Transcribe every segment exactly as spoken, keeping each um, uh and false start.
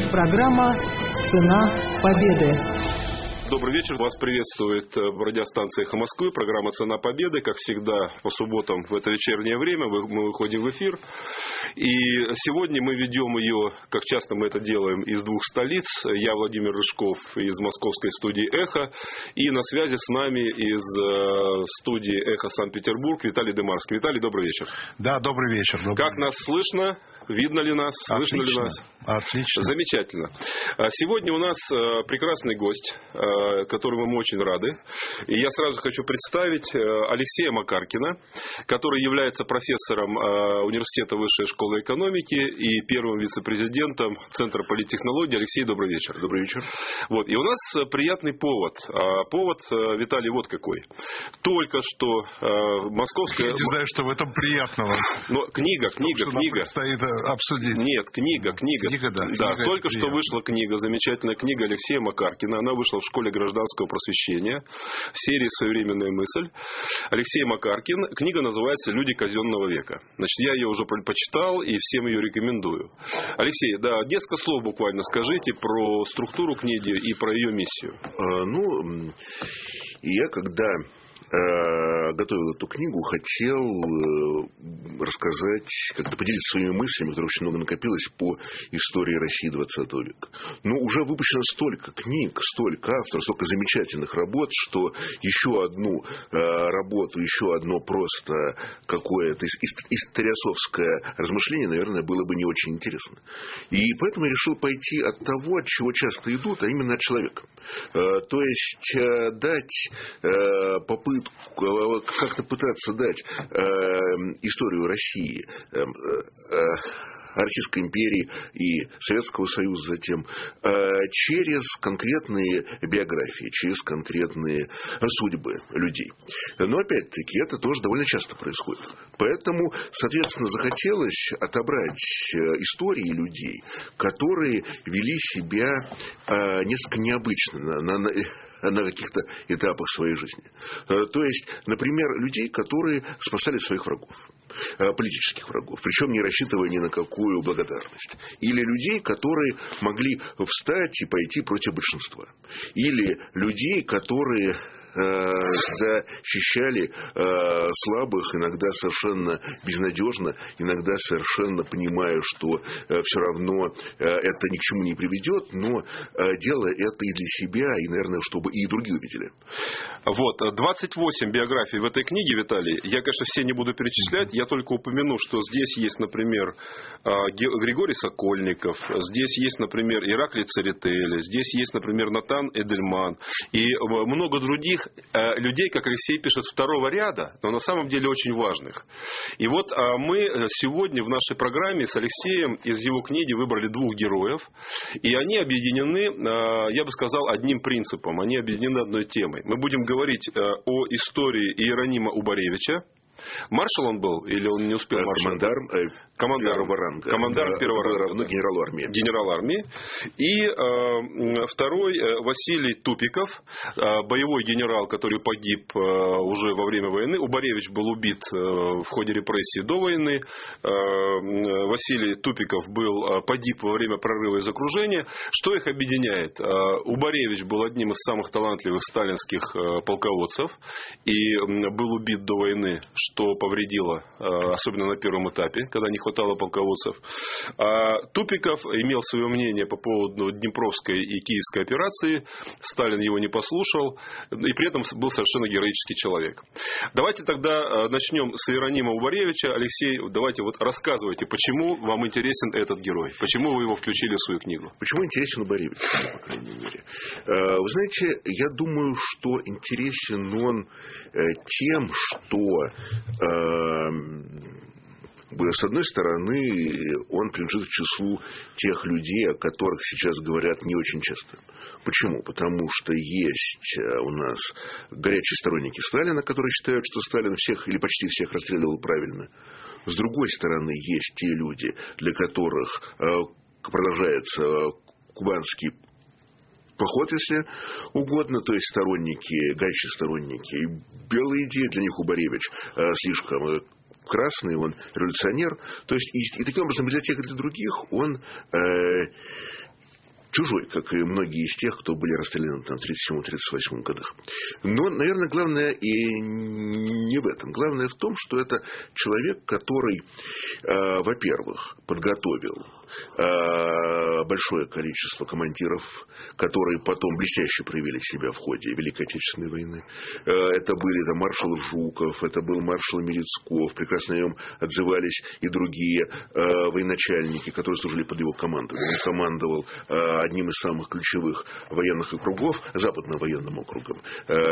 Программа «Цена победы». Добрый вечер. Вас приветствует радиостанция «Эхо Москвы», программа «Цена победы». Как всегда, по субботам в это вечернее время мы выходим в эфир. И сегодня мы ведем ее, как часто мы это делаем, из двух столиц. Я, Владимир Рыжков, из московской студии «Эхо». И на связи с нами из студии «Эхо Санкт-Петербург» Виталий Дымарский. Виталий, добрый вечер. Да, добрый вечер. Добрый как вечер. нас слышно? Видно ли нас? Слышно Отлично. ли нас? Отлично. Замечательно. Сегодня у нас прекрасный гость, которому мы очень рады. И я сразу хочу представить Алексея Макаркина, который является профессором Университета Высшей школы экономики и первым вице-президентом Центра политтехнологий. Алексей, добрый вечер. Добрый вечер. Вот. И у нас приятный повод. Повод, Виталий, вот какой. Только что московская... Я не знаю, что в этом приятного. Но книга, книга, Том, книга. Стоит обсудить. Нет, книга, книга. Книга, да. Да, книга только что вышла книга, замечательная книга Алексея Макаркина. Она вышла в школе гражданского просвещения в серии «Своевременная мысль». Алексей Макаркин. Книга называется «Люди казенного века». Значит, я ее уже почитал и всем ее рекомендую. Алексей, да, несколько слов буквально скажите про структуру книги и про ее миссию. А, ну, я когда готовил эту книгу, хотел рассказать, как-то поделиться своими мыслями, которые очень много накопилось по истории России двадцатого века. Но уже выпущено столько книг, столько авторов, столько замечательных работ, что еще одну работу, еще одно просто какое-то историософское размышление, наверное, было бы не очень интересно. И поэтому я решил пойти от того, от чего часто идут, а именно от человека. То есть дать попытку как-то пытаться дать э, историю России, э, э, Российской империи и Советского Союза затем э, через конкретные биографии, через конкретные судьбы людей. Но опять-таки это тоже довольно часто происходит. Поэтому, соответственно, захотелось отобрать истории людей, которые вели себя э, несколько необычно на, на, на каких-то этапах своей жизни. То есть, например, людей, которые спасали своих врагов, политических врагов, причем не рассчитывая ни на какую благодарность. Или людей, которые могли встать и пойти против большинства. Или людей, которые защищали слабых, иногда совершенно безнадежно, иногда совершенно понимая, что все равно это ни к чему не приведет, но делая это и для себя, и, наверное, чтобы и другие увидели. Вот, двадцать восемь биографий в этой книге, Виталий. Я, конечно, все не буду перечислять, я только упомяну, что здесь есть, например, Григорий Сокольников, здесь есть, например, Ираклий Церетели, здесь есть, например, Натан Эдельман и много других людей, как Алексей пишет, второго ряда, но на самом деле очень важных. И вот мы сегодня в нашей программе с Алексеем из его книги выбрали двух героев, и они объединены, я бы сказал, одним принципом, они объединены одной темой. Мы будем говорить о истории Иеронима Убаревича. Маршал он был или он не успел? Командар, Командар первого ранга. Командар первого ранга. Равно генералу армии. Генерал армии. И э, второй э, Василий Тупиков, э, боевой генерал, который погиб э, уже во время войны. Убаревич был убит э, в ходе репрессий до войны. Э, Василий Тупиков был, э, погиб во время прорыва из окружения. Что их объединяет? Э, Убаревич был одним из самых талантливых сталинских э, полководцев и э, был убит до войны, что повредило, особенно на первом этапе, когда не хватало полководцев. А Тупиков имел свое мнение по поводу Днепровской и Киевской операции. Сталин его не послушал. И при этом был совершенно героический человек. Давайте тогда начнем с Иеронима Убаревича. Алексей, давайте вот рассказывайте, почему вам интересен этот герой? Почему вы его включили в свою книгу? Почему интересен Убаревич, по крайней мере? Вы знаете, я думаю, что интересен он тем, что с одной стороны, он принадлежит к числу тех людей, о которых сейчас говорят не очень часто. Почему? Потому что есть у нас горячие сторонники Сталина, которые считают, что Сталин всех или почти всех расстреливал правильно. С другой стороны, есть те люди, для которых продолжается кубанский поход, если угодно, то есть сторонники, горячие сторонники. И белые идеи для них Убаревич слишком красный, он революционер. То есть, и, и таким образом для тех и для других он э, чужой, как и многие из тех, кто были расстреляны в тридцать седьмом — тридцать восьмом годах. Но, наверное, главное и не в этом. Главное в том, что это человек, который, во-первых, подготовил большое количество командиров, которые потом блестяще проявили себя в ходе Великой Отечественной войны. Это были там, маршал Жуков, это был маршал Мерецков, прекрасно о нем отзывались и другие военачальники, которые служили под его командой. Он командовал одним из самых ключевых военных округов, Западным военным округом.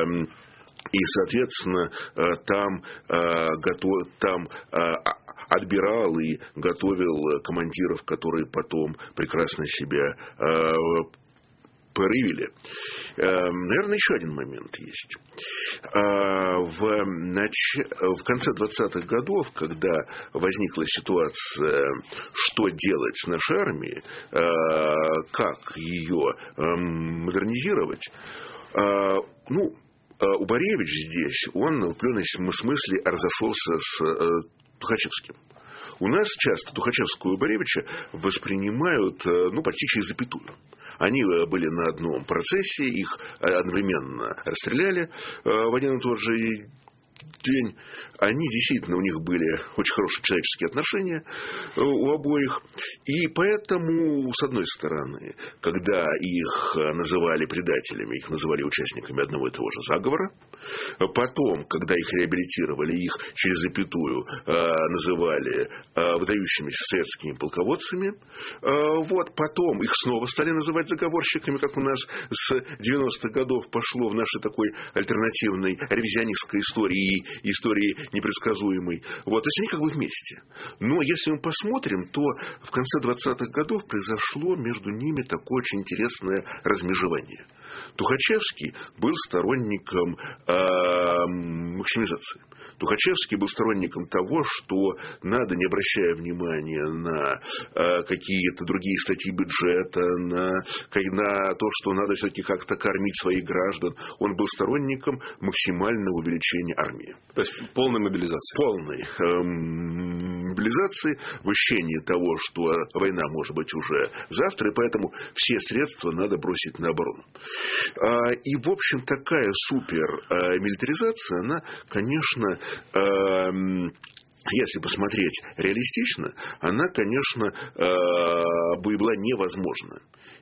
И, соответственно, там, там отбирал и готовил командиров, которые потом прекрасно себя проявили. Наверное, еще один момент есть. В, нач... в конце двадцатых годов, когда возникла ситуация, что делать с нашей армией, как ее модернизировать, ну, Убаревич здесь, он в определенном смысле разошелся с Тухачевским. У нас часто Тухачевского и Убаревича воспринимают, ну, почти через запятую. Они были на одном процессе, их одновременно расстреляли в один и тот же день. Они действительно, у них были очень хорошие человеческие отношения у обоих. И поэтому, с одной стороны, когда их называли предателями, их называли участниками одного и того же заговора. Потом, когда их реабилитировали, их через запятую называли выдающимися советскими полководцами. Вот, потом их снова стали называть заговорщиками, как у нас с девяностых годов пошло в нашей такой альтернативной ревизионистской истории, истории непредсказуемой. Вот, то есть они как бы вместе. Но если мы посмотрим, то в конце двадцатых годов произошло между ними такое очень интересное размежевание. Тухачевский был сторонником э, максимизации. Тухачевский был сторонником того, что надо, не обращая внимания на э, какие-то другие статьи бюджета, на, на то, что надо все-таки как-то кормить своих граждан. Он был сторонником максимального увеличения армии. То есть полной мобилизации. Полной э, мобилизации, в ощущении того, что война может быть уже завтра, и поэтому все средства надо бросить на оборону. И, в общем, такая супер милитаризация, она, конечно, если посмотреть реалистично, она, конечно, была невозможна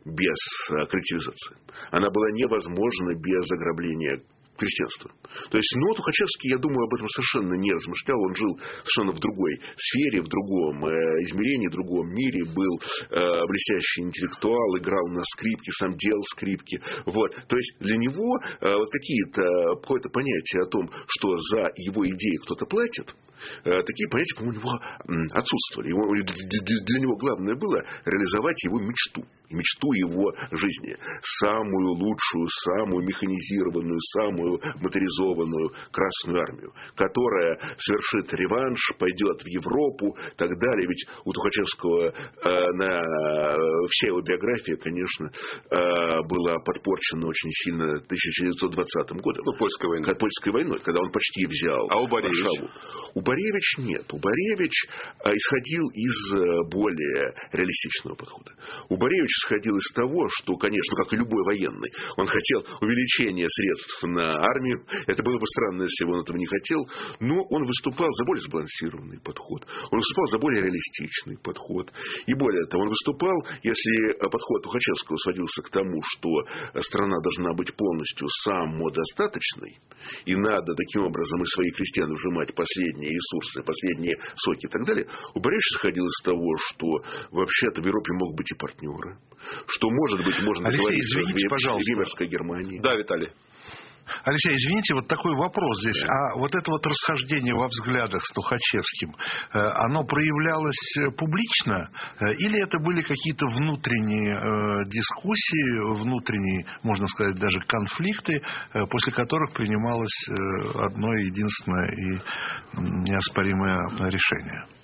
без коллективизации. Она была невозможна без ограбления крестьянства. То есть, но Тухачевский, я думаю, об этом совершенно не размышлял. Он жил совершенно в другой сфере, в другом э, измерении, в другом мире. Был э, блестящий интеллектуал, играл на скрипке, сам делал скрипки. Вот. То есть, для него э, вот какие-то, какое-то понятие о том, что за его идеи кто-то платит, э, такие понятия, по-моему, у него отсутствовали. Его, для него главное было реализовать его мечту. Мечту его жизни. Самую лучшую, самую механизированную, самую моторизованную Красную Армию, которая совершит реванш, пойдет в Европу и так далее. Ведь у Тухачевского э, на, вся его биография, конечно, э, была подпорчена очень сильно тысяча девятьсот двадцатым годом. Ну, польской войной. Польской войной, когда он почти взял а Убаревич? Варшаву. Убаревич нет. Убаревич э, исходил из более реалистичного подхода. Убаревич исходил из того, что, конечно, как и любой военный, он хотел увеличения средств на армию. Это было бы странно, если бы он этого не хотел. Но он выступал за более сбалансированный подход. Он выступал за более реалистичный подход. И более того, он выступал, если подход Тухачевского сводился к тому, что страна должна быть полностью самодостаточной, и надо таким образом из своих крестьян выжимать последние ресурсы, последние соки и так далее, Убаревич исходил из того, что вообще-то в Европе могут быть и партнеры, что, может быть, можно Алексей, договориться извините, с пожалуйста. Веймарской Германией. Да, Виталий. Алексей, извините, вот такой вопрос здесь. Да. А вот это вот расхождение во взглядах с Тухачевским, оно проявлялось публично? Или это были какие-то внутренние дискуссии, внутренние, можно сказать, даже конфликты, после которых принималось одно единственное и неоспоримое решение?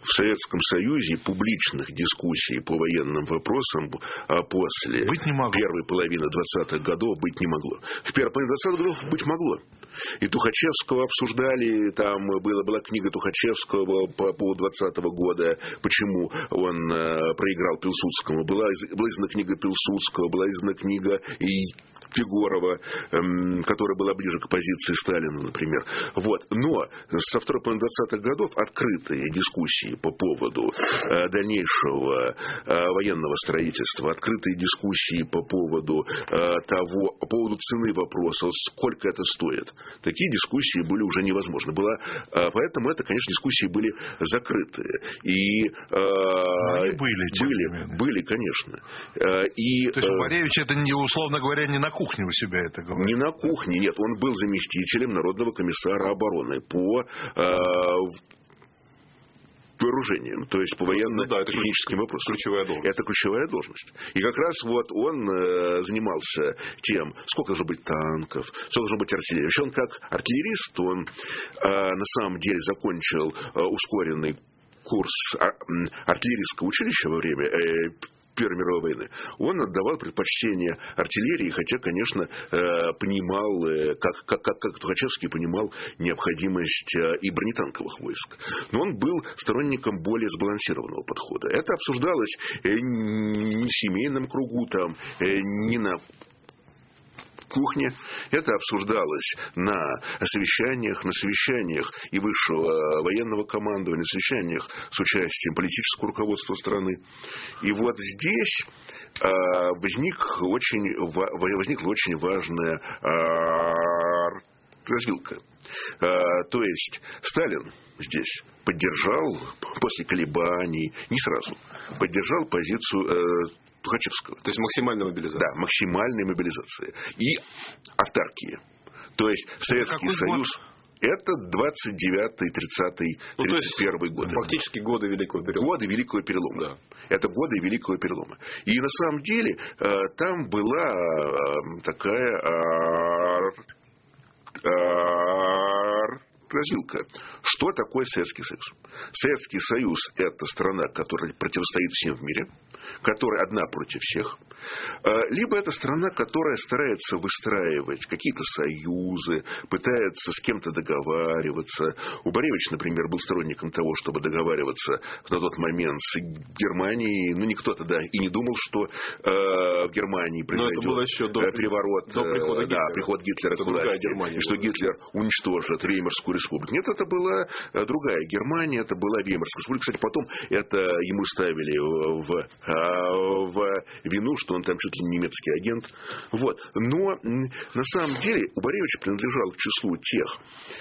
в Советском Союзе публичных дискуссий по военным вопросам после первой половины двадцатых годов быть не могло. В первой половине двадцатых годов быть могло. И Тухачевского обсуждали, там была, была книга Тухачевского по поводу двадцатого года, почему он э, проиграл Пилсудскому. Была, была издана книга Пилсудского, была издана книга и Егорова, эм, которая была ближе к позиции Сталина, например. Вот. Но со второй половины двадцатых годов открытые дискуссии по поводу э, дальнейшего э, военного строительства, открытые дискуссии по поводу э, того, по поводу цены вопроса, сколько это стоит. Такие дискуссии были уже невозможны. Была, э, поэтому это, конечно, дискуссии были закрытые. И э, были, были, были, конечно. Э, и, То есть Убаревич это, не, условно говоря, не на кухне у себя это говорит? Не на кухне, нет. Он был заместителем Народного комиссара обороны по э, вооружениям, то есть по военно-техническим ну, да, вопросам. Ключевая должность. Это ключевая должность. И как раз вот он э, занимался тем, сколько должно быть танков, сколько должно быть артиллерии. Вообще он как артиллерист, он э, на самом деле закончил э, ускоренный курс артиллерийского училища во время э, Первой мировой войны. Он отдавал предпочтение артиллерии, хотя, конечно, понимал, как, как, как, как Тухачевский понимал необходимость и бронетанковых войск. Но он был сторонником более сбалансированного подхода. Это обсуждалось не в семейном кругу, там, не на кухне. Это обсуждалось на совещаниях, на совещаниях и высшего военного командования, на совещаниях с участием политического руководства страны. И вот здесь э, возник очень, возникла очень важная э, развилка. Э, то есть Сталин здесь поддержал, после колебаний, не сразу, поддержал позицию э, Тухачевского. То есть максимальная мобилизация. Да, максимальная мобилизация. И автаркия. То есть Советский Какой Союз... год? Это двадцать девятый, тридцатый, тридцать первый годы. Фактически годы Великого перелома. Годы Великого перелома. Да. Это годы Великого перелома. И на самом деле там была такая развилка. Что такое Советский Союз? Советский Союз – это страна, которая противостоит всем в мире, которая одна против всех. Либо это страна, которая старается выстраивать какие-то союзы, пытается с кем-то договариваться. Убаревич, например, был сторонником того, чтобы договариваться на тот момент с Германией. Ну, никто тогда и не думал, что э, в Германии произойдет до, переворот, до прихода Гитлера, да, приход Гитлера к власти, и что Гитлер уничтожит Веймарскую республику. Нет, это была другая Германия, это была Веймарская республика. Кстати, потом это ему ставили в, в вину, что он там чуть ли не немецкий агент. Вот. Но на самом деле Убаревич принадлежал к числу тех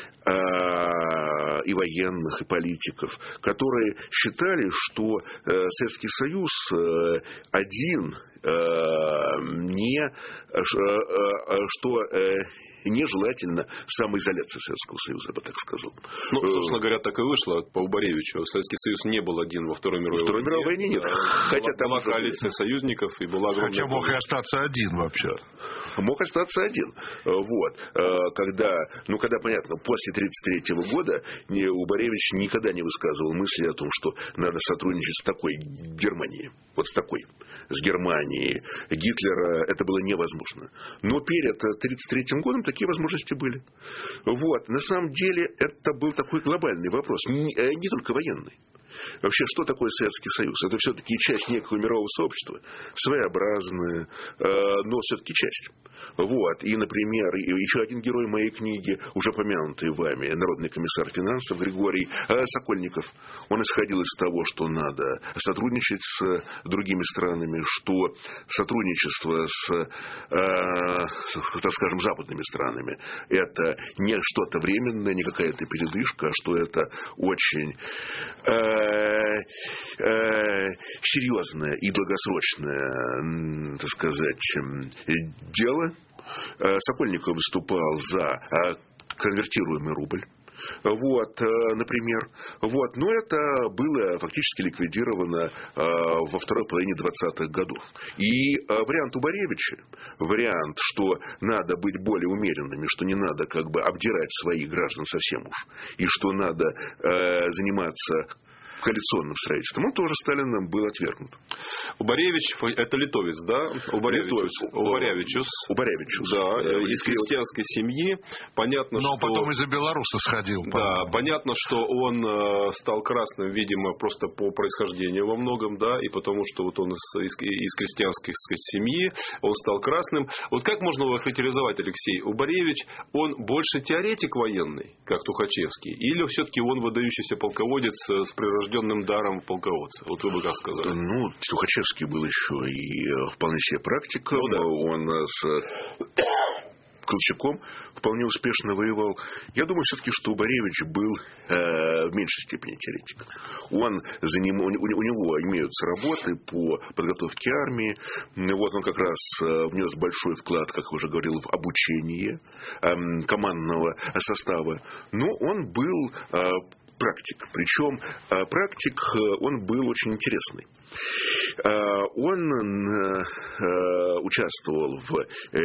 и военных, и политиков, которые считали, что Советский Союз один не, что нежелательно самоизоляция Советского Союза, я бы так сказал. Ну, собственно говоря, так и вышло по Убаревичу. Советский Союз не был один во Второй мировой войне. Во Второй мировой войне нет. Хотя там была коалиция союзников и была огромная... Хотя мог и остаться один вообще. Мог остаться один. Вот. Когда, ну, когда, понятно, после тридцать третьего года Убаревич никогда не высказывал мысли о том, что надо сотрудничать с такой Германией. Вот с такой. С Германией. Гитлера это было невозможно. Но перед тридцать третьим годом такие возможности были. Вот. На самом деле это был такой глобальный вопрос. Не, не только военный. Вообще, что такое Советский Союз? Это все-таки часть некого мирового сообщества, своеобразная, но все-таки часть. Вот. И, например, еще один герой моей книги, уже помянутый вами, народный комиссар финансов Григорий Сокольников. Он исходил из того, что надо сотрудничать с другими странами, что сотрудничество с, так скажем, западными странами это не что-то временное, не какая-то передышка, а что это очень серьезное и долгосрочное, так сказать, дело. Сокольников выступал за конвертируемый рубль. Вот, например. Вот. Но это было фактически ликвидировано во второй половине двадцатых годов. И вариант Убаревича, вариант, что надо быть более умеренными, что не надо как бы обдирать своих граждан совсем уж, и что надо заниматься коалиционным строительством, он тоже Сталином был отвергнут. Убаревич, это литовец, да? Убаревичус. Убаревичус. Убаревичус. Да, из крестьянской семьи. Понятно, Но что... потом из-за белоруса сходил. Да, понятно, что он стал красным, видимо, просто по происхождению во многом, да, и потому что вот он из, из, из крестьянской, так сказать, семьи, он стал красным. Вот как можно его охарактеризовать, Алексей? Убаревич, он больше теоретик военный, как Тухачевский, или все-таки он выдающийся полководец с прирожденным даром полководца? Вот вы бы как сказали? Ну, Тухачевский был еще и вполне себе практиком. Ну, да. Он с Колчаком вполне успешно воевал. Я думаю все-таки, что Убаревич был э, в меньшей степени теоретиком. Он заним... у, у него имеются работы по подготовке армии. Вот он как раз внес большой вклад, как я уже говорил, в обучение э, командного состава. Но он был э, практик. Причем э, практик, он был очень интересный. Э, он э, участвовал в э,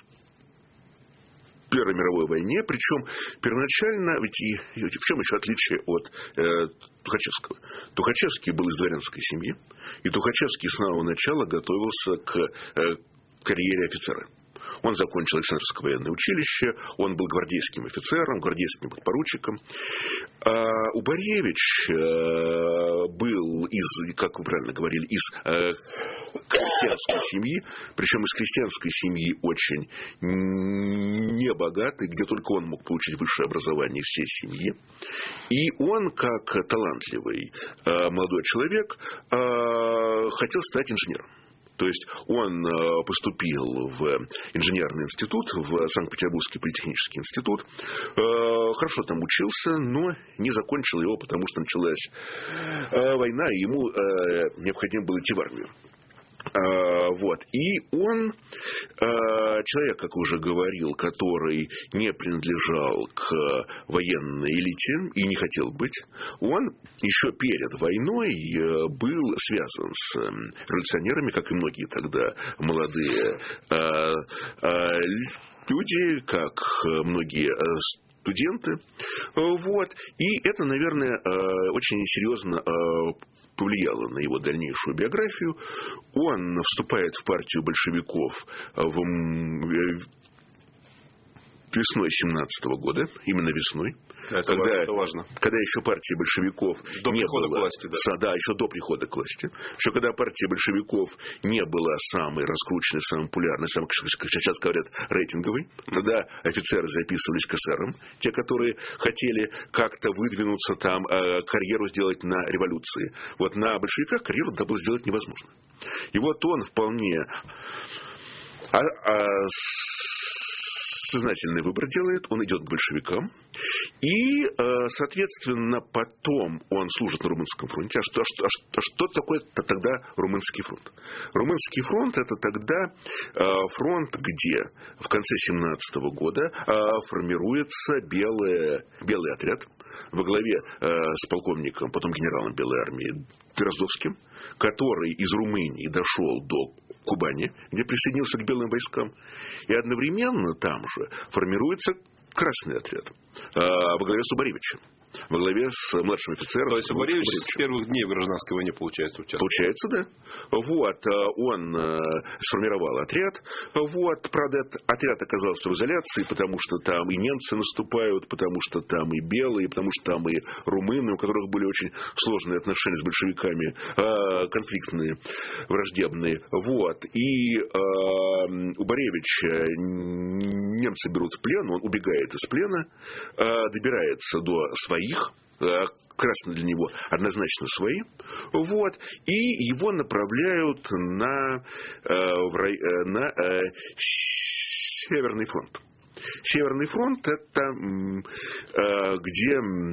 Первой мировой войне, причем первоначально, ведь и, и в чем еще отличие от э, Тухачевского? Тухачевский был из дворянской семьи, и Тухачевский с самого начала готовился к э, карьере офицера. Он закончил Александровское военное училище, он был гвардейским офицером, гвардейским подпоручиком. А Убаревич э, был из, как вы правильно говорили, из э, крестьянской семьи, причем из крестьянской семьи очень небогатой, где только он мог получить высшее образование всей семьи. И он, как талантливый э, молодой человек, э, хотел стать инженером. То есть он поступил в инженерный институт, в Санкт-Петербургский политехнический институт. Хорошо там учился, но не закончил его, потому что началась война, и ему необходимо было идти в армию. Вот. И он, человек, как уже говорил, который не принадлежал к военной элите и не хотел быть, он еще перед войной был связан с революционерами, как и многие тогда молодые люди, как многие студенты. Вот. И это, наверное, очень серьезно повлияло на его дальнейшую биографию. Он вступает в партию большевиков в весной семнадцатого года, именно весной. Это, когда, важно, это важно. Когда еще партия большевиков до не прихода была, к власти, да. Да, еще до прихода к власти. Еще когда партия большевиков не была самой раскрученной, самой популярной, самой, как сейчас говорят, рейтинговой. Тогда офицеры записывались к эсерам, те, которые хотели как-то выдвинуться там, карьеру сделать на революции. Вот на большевиках карьеру да, было сделать невозможно. И вот он вполне а, а, сознательный выбор делает, он идет к большевикам, и, соответственно, потом он служит на Румынском фронте. А что, а что, а что такое тогда Румынский фронт? Румынский фронт – это тогда фронт, где в конце семнадцатого года формируется белый, белый отряд во главе с полковником, потом генералом Белой армии Дроздовским, который из Румынии дошел до Кубани, где присоединился к белым войскам. И одновременно там же формируется Красный отряд во главе с Убаревичем. Во главе с младшим офицером. То есть Убаревич с первых дней в гражданской войне, получается, участвовал? Получается, да. Вот. Он сформировал отряд. Вот. Правда, отряд оказался в изоляции, потому что там и немцы наступают, потому что там и белые, потому что там и румыны, у которых были очень сложные отношения с большевиками, конфликтные, враждебные. Вот. И Убаревич немцы берут в плен, он убегает из плена, добирается до своих, красные для него однозначно свои, вот, и его направляют на, на Северный фронт. Северный фронт – это где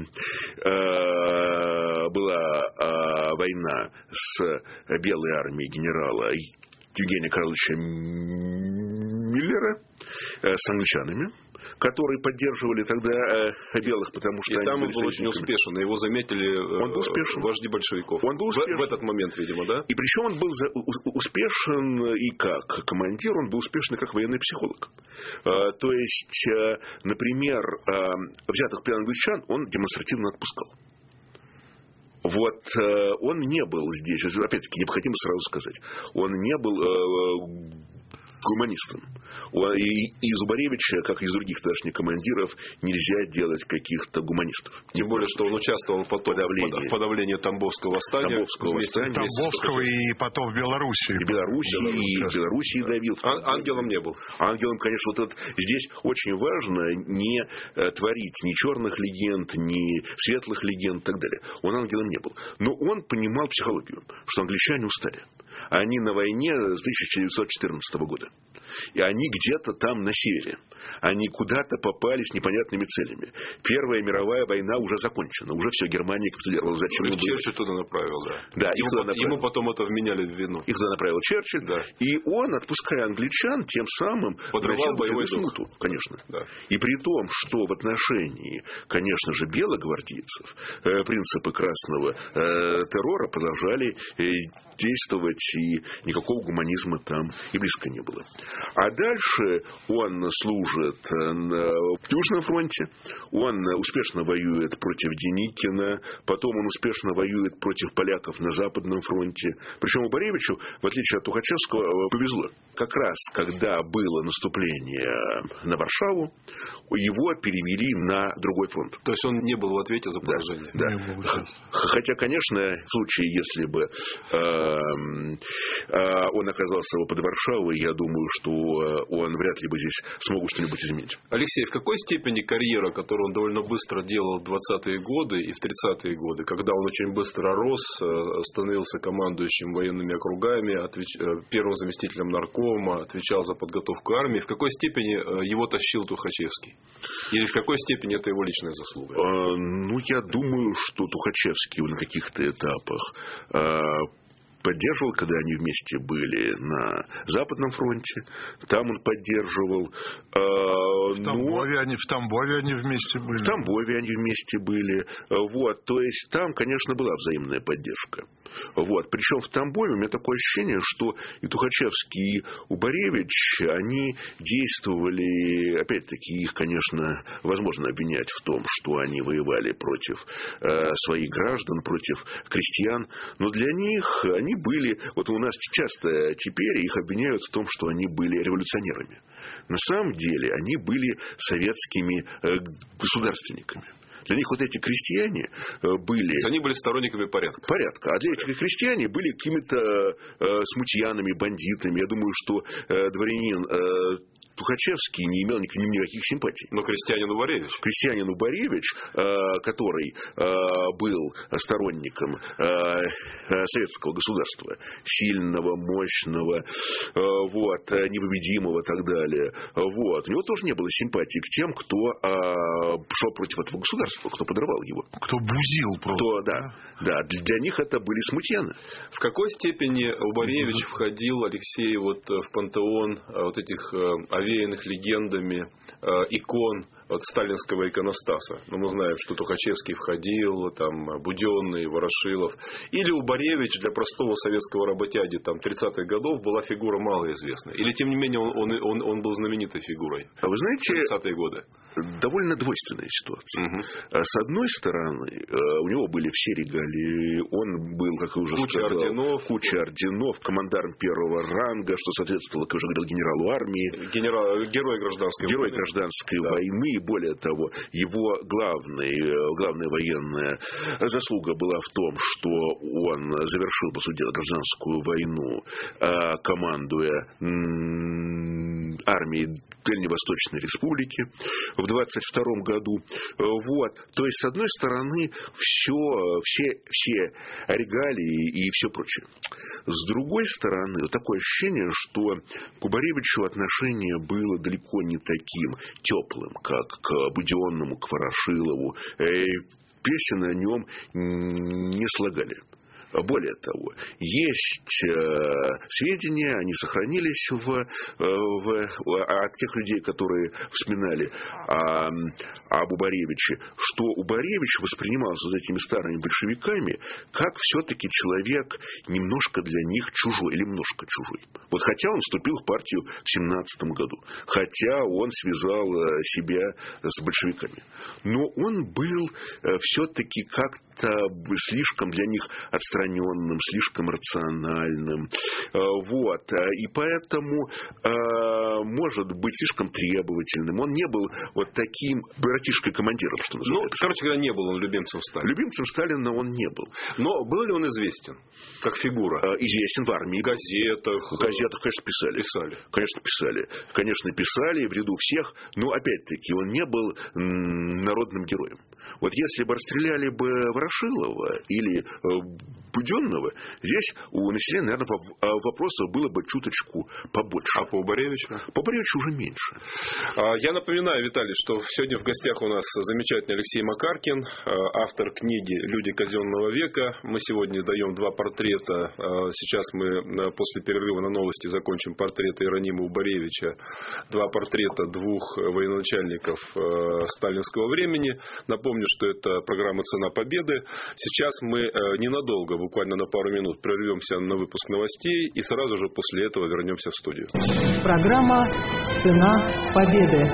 была война с белой армией генерала Евгения Карловича Миллера с англичанами, которые поддерживали тогда э, белых, потому что... И там он был очень успешен, его заметили э, он был успешен. вожди большевиков. Он был успешен. В, в этот момент, видимо, да? И причем он был за, у, успешен и как командир, он был успешен и как военный психолог. Э, то есть, э, например, э, взятых плен англичан он демонстративно отпускал. Вот он не был здесь, опять-таки, необходимо сразу сказать, он не был гуманистом. И из Зубаревича, как и из других тогдашних командиров, нельзя делать каких-то гуманистов. Тем более, что он участвовал в подавлении, подавлении Тамбовского восстания. Тамбовского, восстания, Тамбовского и потом в Белоруссии. И Белоруссии, и в Белоруссии давил. А, ангелом не был. Ангелом, конечно, вот это, здесь очень важно не творить ни черных легенд, ни светлых легенд и так далее. Он ангелом не был. Но он понимал психологию, что англичане устали. Они на войне с тысяча девятьсот четырнадцатого года. И они где-то там на севере. Они куда-то попали с непонятными целями. Первая мировая война уже закончена. Уже все, Германия капитулировала. Зачем ему Черчилль туда направил, да. Да, ему, туда по- направил. ему потом это вменяли в вину. Их туда направил Черчилль. Да. И он, отпуская англичан, тем самым подрывал боевой дух. смуту, конечно. Да. И при том, что в отношении, конечно же, белогвардейцев э, принципы красного э, террора продолжали э, действовать, и никакого гуманизма там и близко не было. А дальше он служит на Южном фронте, он успешно воюет против Деникина, потом он успешно воюет против поляков на Западном фронте. Причем Убаревичу, в отличие от Тухачевского, повезло. Как раз, когда было наступление на Варшаву, его перевели на другой фронт. То есть он не был в ответе за поражение. Да, да. Хотя, конечно, в случае, если бы э, э, он оказался под Варшавой, я думаю, что он вряд ли бы здесь смог что-нибудь изменить. Алексей, в какой степени карьера, которую он довольно быстро делал в двадцатые годы и в тридцатые годы, когда он очень быстро рос, становился командующим военными округами, отвеч... первым заместителем наркома, отвечал за подготовку армии, в какой степени его тащил Тухачевский? Или в какой степени это его личная заслуга? А, ну, я думаю, что Тухачевский на каких-то этапах а, поддерживал, когда они вместе были на Западном фронте. Там он поддерживал. Э, в, Тамбове но... они, в Тамбове они вместе были. В Тамбове они вместе были. Вот. То есть там, конечно, была взаимная поддержка. Вот. Причем в Тамбове у меня такое ощущение, что и Тухачевский, и Убаревич, они действовали, опять-таки, их, конечно, возможно обвинять в том, что они воевали против э, своих граждан, против крестьян, но для них они были, вот у нас часто теперь их обвиняют в том, что они были революционерами. На самом деле они были советскими э, государственниками. Для них вот эти крестьяне были... Они были сторонниками порядка. Порядка. А для этих крестьяне были какими-то э, смутьянами, бандитами. Я думаю, что э, дворянин э, Тухачевский не имел никаких симпатий. Но крестьянин Убаревич. Крестьянин Убаревич, который был сторонником советского государства, сильного, мощного, вот, непобедимого и так далее, вот, у него тоже не было симпатии к тем, кто шел против этого государства, кто подрывал его. Кто бузил просто. Кто, да, да, для них это были смутьяны. В какой степени Убаревич mm-hmm. входил, Алексей, вот в пантеон вот этих овеянных легендами э, икон от сталинского иконостаса? Ну, мы знаем, что Тухачевский входил, там, Буденный, Ворошилов. Или Убаревич для простого советского работяги там, тридцатых годов была фигура малоизвестная? Или, тем не менее, он, он, он был знаменитой фигурой? А вы знаете, тридцатые годы? Довольно двойственная ситуация. Угу. С одной стороны, у него были все регалии, он был, как я уже куча сказал, орденов. куча орденов, командарм первого ранга, что соответствовало, как я уже говорил, генералу армии. Генерал, герой гражданской герой войны. гражданской да. войны. И более того, его главный, главная военная заслуга была в том, что он завершил, по сути дела, гражданскую войну, командуя армией Дальневосточной Республики в двадцать втором году. Вот. То есть, с одной стороны, все, все, все регалии и все прочее. С другой стороны, вот такое ощущение, что к Убаревичу отношение было далеко не таким теплым, как к Буденному, к Ворошилову. Песен о нем не слагали. Более того, есть э, сведения, они сохранились в, э, в, от тех людей, которые вспоминали о, об Убаревиче, что Убаревич воспринимался вот этими старыми большевиками как все-таки человек немножко для них чужой, или немножко чужой. Вот хотя он вступил в партию в семнадцатом году, хотя он связал себя с большевиками, но он был все-таки как-то слишком для них отстраненным, слишком рациональным. Вот. И поэтому, может быть, слишком требовательным. Он не был вот таким братишкой-командиром, что называется. Ну, короче говоря, не был он любимцем Сталина. Любимцем Сталина он не был. Но был ли он известен как фигура? Известен в армии. В газетах. В газетах, конечно, писали. Писали. Конечно, писали. Конечно, писали в ряду всех. Но, опять-таки, он не был народным героем. Вот если бы расстреляли бы Ворошилова или Буденного, здесь у населения, наверное, вопросов было бы чуточку побольше. А по Убаревичу? По Убаревичу уже меньше. Я напоминаю, Виталий, что сегодня в гостях у нас замечательный Алексей Макаркин, автор книги «Люди казенного века». Мы сегодня даем два портрета. Сейчас мы после перерыва на новости закончим портреты Иеронима Убаревича. Два портрета двух военачальников сталинского времени. Напомню, что это программа «Цена победы». Сейчас мы ненадолго, буквально на пару минут, прервемся на выпуск новостей и сразу же после этого вернемся в студию. Программа «Цена победы».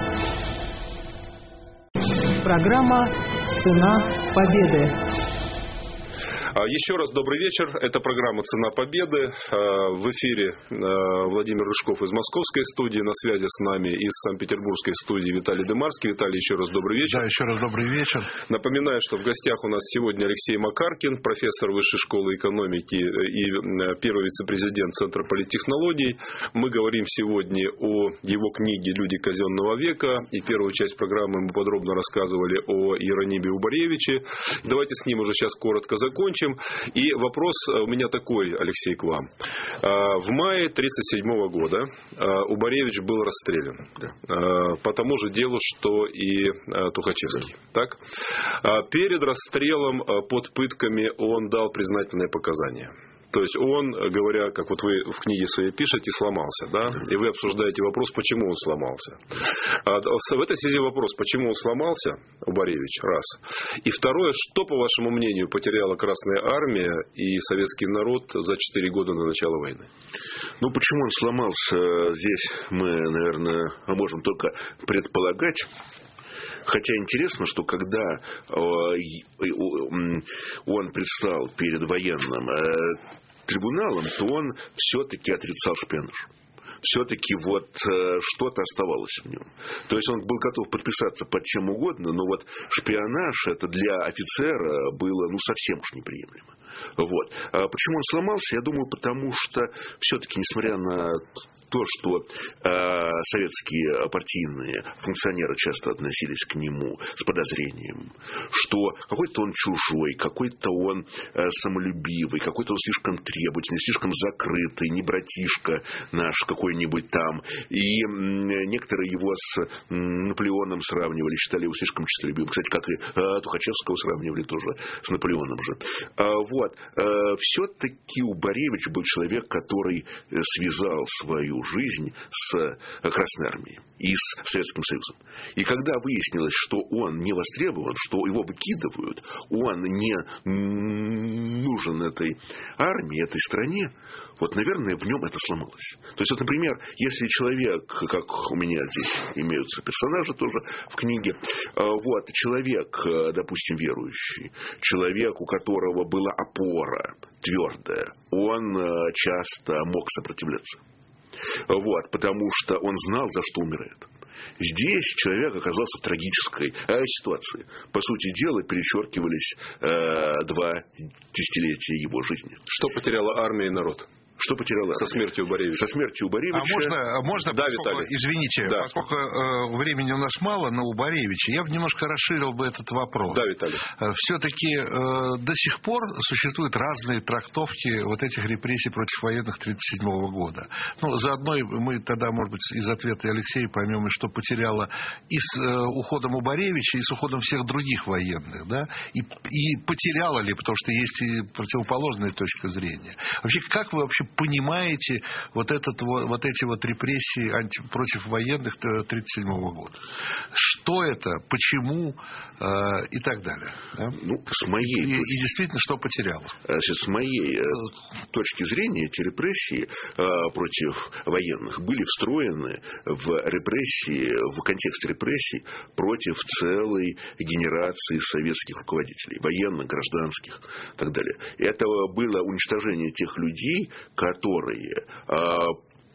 Программа «Цена победы». Еще раз добрый вечер. Это программа «Цена победы». В эфире Владимир Рыжков из московской студии. На связи с нами из Санкт-Петербургской студии Виталий Дымарский. Виталий, еще раз добрый вечер. Да, еще раз добрый вечер. Напоминаю, что в гостях у нас сегодня Алексей Макаркин, профессор Высшей школы экономики и первый вице-президент Центра политтехнологий. Мы говорим сегодня о его книге «Люди казенного века». И первую часть программы мы подробно рассказывали о Иерониме Убаревиче. Давайте с ним уже сейчас коротко закончим. И вопрос у меня такой, Алексей, к вам. В мае тысяча девятьсот тридцать седьмого года Убаревич был расстрелян по тому же делу, что и Тухачевский. Так? Перед расстрелом под пытками он дал признательные показания. То есть он, говоря, как вот вы в книге своей пишете, сломался, да? И вы обсуждаете вопрос, почему он сломался. В этой связи вопрос, почему он сломался, Убаревич, раз. И второе, что, по вашему мнению, потеряла Красная Армия и советский народ за четыре года до начала войны? Ну, почему он сломался, здесь мы, наверное, можем только предполагать. Хотя интересно, что когда он предстал перед военным трибуналом, то он все-таки отрицал шпионаж. Все-таки вот что-то оставалось в нем. То есть он был готов подписаться под чем угодно, но вот шпионаж это для офицера было ну совсем уж неприемлемо. Вот. А почему он сломался? Я думаю, потому что все-таки, несмотря на то, что э, советские партийные функционеры часто относились к нему с подозрением, что какой-то он чужой, какой-то он э, самолюбивый, какой-то он слишком требовательный, слишком закрытый, не братишка наш какой-нибудь там. И э, некоторые его с э, Наполеоном сравнивали, считали его слишком честолюбивым. Кстати, как и э, Тухачевского сравнивали тоже с Наполеоном же. А, вот. Э, все-таки Убаревич был человек, который связал свою жизнь с Красной Армией и с Советским Союзом. И когда выяснилось, что он не востребован, что его выкидывают, он не нужен этой армии, этой стране, вот, наверное, в нем это сломалось. То есть, вот, например, если человек, как у меня здесь имеются персонажи тоже в книге, вот, человек, допустим, верующий, человек, у которого была опора твердая, он часто мог сопротивляться. Вот, потому что он знал, за что умирает. Здесь человек оказался в трагической э, ситуации. По сути дела, перечеркивались э, два десятилетия его жизни. Что потеряла армия и народ? Что потеряла армия? Со смертью Убаревича. Со смертью Убаревича. А можно, можно да, поскольку, Виталий. извините, да. поскольку э, времени у нас мало на Убаревича, я бы немножко расширил бы этот вопрос. Да, Виталий. Все-таки э, до сих пор существуют разные трактовки вот этих репрессий против военных тысяча девятьсот тридцать седьмого года. Ну, заодно мы тогда, может быть, из ответа Алексея поймем, что потеряла и с э, уходом Убаревича, и с уходом всех других военных, да, и, и потеряла ли, потому что есть и противоположная точка зрения. Вообще, как вы вообще понимаете вот, этот, вот, вот эти вот репрессии анти, против военных тысяча девятьсот тридцать седьмого года? Что это, почему э, и так далее? Да? Ну, с моей и, точки... и действительно, что потеряла? Значит, с моей э, точки зрения, эти репрессии э, против военных были встроены в репрессии, в контекст репрессий против целой генерации советских руководителей, военных, гражданских и так далее. Это было уничтожение тех людей, которые э,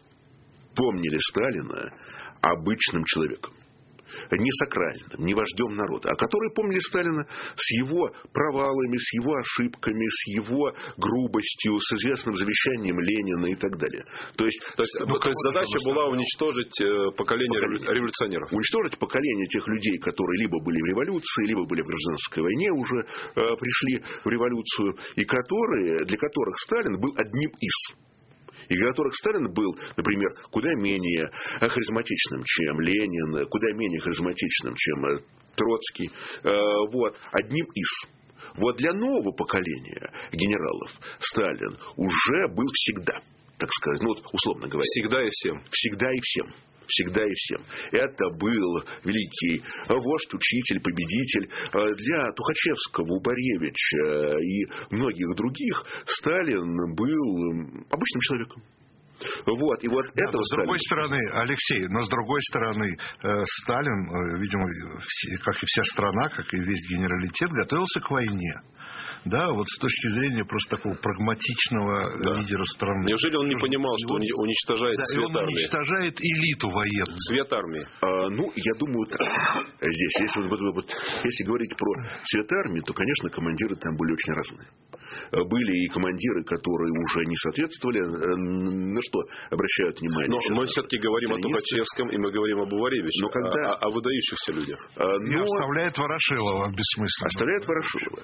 помнили Сталина обычным человеком. Не сакральным, не вождем народа, а которые помнили Сталина с его провалами, с его ошибками, с его грубостью, с известным завещанием Ленина и так далее. То есть, то есть, ну, то есть задача была уничтожить поколение, поколение революционеров. Уничтожить поколение тех людей, которые либо были в революции, либо были в гражданской войне, уже э, пришли в революцию, и которые, для которых Сталин был одним из. И для которых Сталин был, например, куда менее харизматичным, чем Ленин, куда менее харизматичным, чем Троцкий, вот, одним из. Вот для нового поколения генералов Сталин уже был всегда, так сказать, ну, вот, условно говоря. Всегда и всем. Всегда и всем. Всегда и всем. Это был великий вождь, учитель, победитель. Для Тухачевского, Убаревича и многих других Сталин был обычным человеком. Вот, и вот да, этого с другой Сталина... стороны, Алексей, но с другой стороны, Сталин, видимо, как и вся страна, как и весь генералитет, готовился к войне. Да, вот с точки зрения просто такого прагматичного да. лидера страны. Неужели он не понимал, что он уничтожает да, цвет он армии? уничтожает элиту военную. Цвет армии. А, ну, я думаю, так. Здесь, если, вот, вот, вот, если говорить про цвет армии, то, конечно, командиры там были очень разные. Были и командиры, которые уже не соответствовали, на что обращают внимание. Но мы все-таки говорим о Тухачевском, и мы говорим об Убаревиче, но когда... о, о выдающихся людях. Но... оставляет Ворошилова бессмысленно. Оставляет Ворошилова.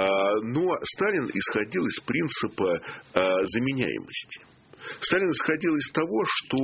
Но Сталин исходил из принципа заменяемости. Сталин исходил из того, что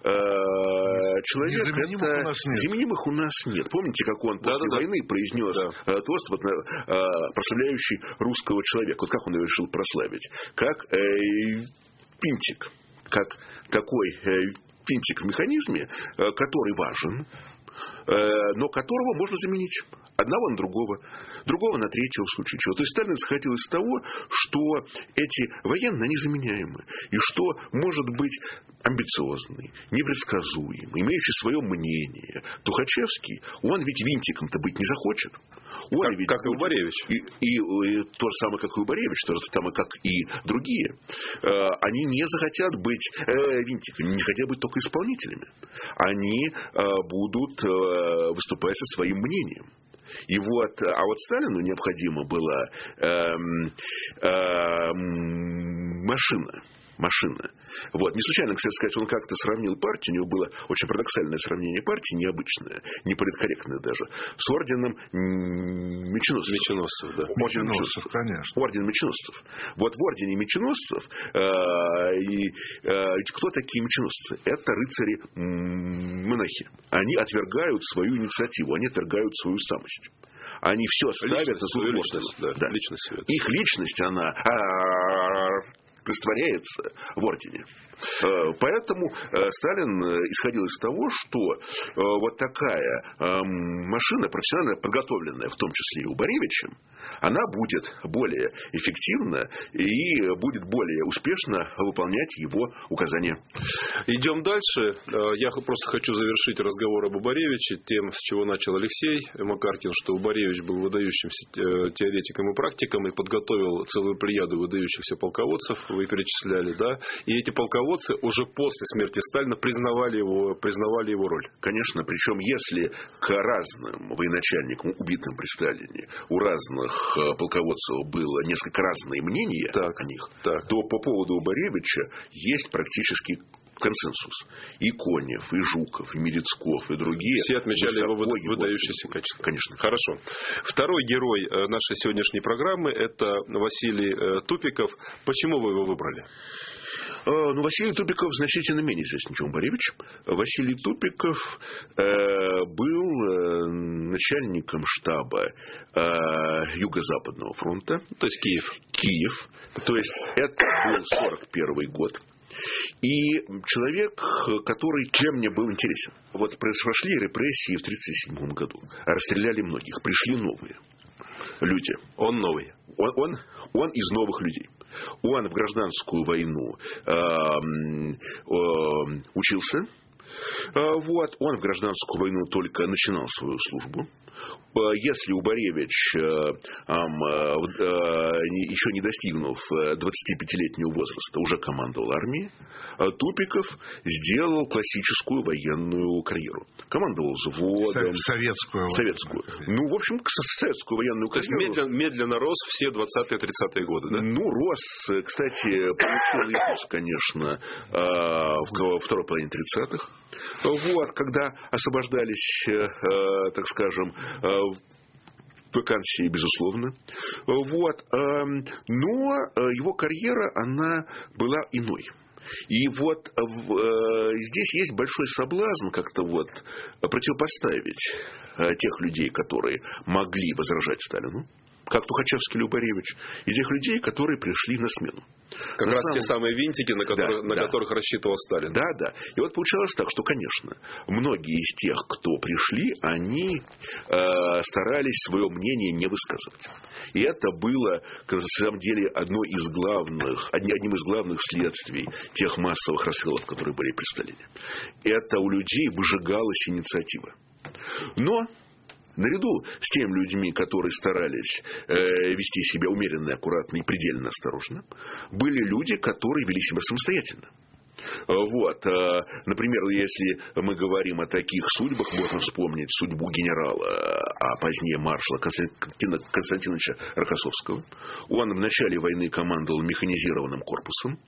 э, человек незаменимых это... У нас нет. Незаменимых у нас нет. Помните, как он после да, да, войны да. произнес да. тост, вот, э, прославляющий русского человека. Вот как он его решил прославить? Как э, пинтик. Как такой э, пинтик в механизме, э, который важен, э, но которого можно заменить. Одного на другого, другого на третьего в случае чего. То есть Сталин исходил из того, что эти военные незаменяемы. И что может быть амбициозный, непредсказуемый, имеющий свое мнение. Тухачевский, он ведь винтиком-то быть не захочет. Он как, ведь как и будет, Убаревич. И, и, и то же самое, как и Убаревич, то же самое, как и другие. Э, они не захотят быть э, винтиками, не хотят быть только исполнителями. Они э, будут э, выступать со своим мнением. И вот, а вот Сталину необходима была э, э, машина. Машина. Вот. Не случайно, кстати сказать, он как-то сравнил партию, у него было очень парадоксальное сравнение партии, необычное, неполиткорректное даже, с орденом меченосцев. Меченосцев, да. Орден меченосцев, конечно. Орден меченосцев. Вот в ордене меченосцев, э, и, э, кто такие меченосцы? Это рыцари-монахи. Они отвергают свою инициативу, они отвергают свою самость. Они все ставят на свою личность. Да, да. Личность. Их личность, она... растворяется в ордене. Поэтому Сталин исходил из того, что вот такая машина, профессионально подготовленная, в том числе и Убаревичем, она будет более эффективна и будет более успешно выполнять его указания. Идем дальше. Я просто хочу завершить разговор об Убаревиче тем, с чего начал Алексей Макаркин, что Убаревич был выдающимся теоретиком и практиком и подготовил целую плеяду выдающихся полководцев в вы перечисляли, да, и эти полководцы уже после смерти Сталина признавали его, признавали его роль. Конечно, причем если к разным военачальникам, убитым при Сталине, у разных полководцев было несколько разные мнения так, о них, так. то по поводу Убаревича есть практически консенсус. И Конев, и Жуков, и Мерецков, и другие. Все отмечали его выдающиеся качества. Конечно. Хорошо. Второй герой нашей сегодняшней программы – это Василий Тупиков. Почему вы его выбрали? Ну, Василий Тупиков значительно менее известен, чем Убаревич. Василий Тупиков э, был э, начальником штаба э, Юго-Западного фронта. То есть Киев. Киев. То есть это был сорок первый год. И человек, который чем мне был интересен. Вот произошли репрессии в тридцать седьмом году. Расстреляли многих. Пришли новые люди. Он новый. Он, он, он из новых людей. Он в гражданскую войну э, э, учился. Вот. Он в гражданскую войну только начинал свою службу. Если Убаревич, э, э, э, еще не достигнув двадцатипятилетнего возраста, уже командовал армией, Тупиков сделал классическую военную карьеру. Командовал взводом. Советскую. Советскую. Ну, в общем, советскую военную карьеру. То есть медленно, медленно рос все двадцатые-тридцатые годы, да? Ну, рос. Кстати, получил импульс, конечно, в второй половине тридцатых. Вот, когда освобождались, так скажем, вакансии, безусловно. Вот. Но его карьера, она была иной. И вот здесь есть большой соблазн как-то вот противопоставить тех людей, которые могли возражать Сталину, как Тухачевский или Убаревич, и тех людей, которые пришли на смену. Как на раз самом... те самые винтики, на, которых, да, на да. которых рассчитывал Сталин. Да, да. И вот получалось так, что, конечно, многие из тех, кто пришли, они э, старались свое мнение не высказывать. И это было, на самом деле, одно из главных, одним из главных следствий тех массовых расстрелов, которые были при Сталине. Это у людей выжигалась инициатива. Но наряду с теми людьми, которые старались э, вести себя умеренно, аккуратно и предельно осторожно, были люди, которые вели себя самостоятельно. Вот. Например, если мы говорим о таких судьбах, можно вспомнить судьбу генерала, а позднее маршала Константина Константиновича Рокоссовского. Он в начале войны командовал механизированным корпусом.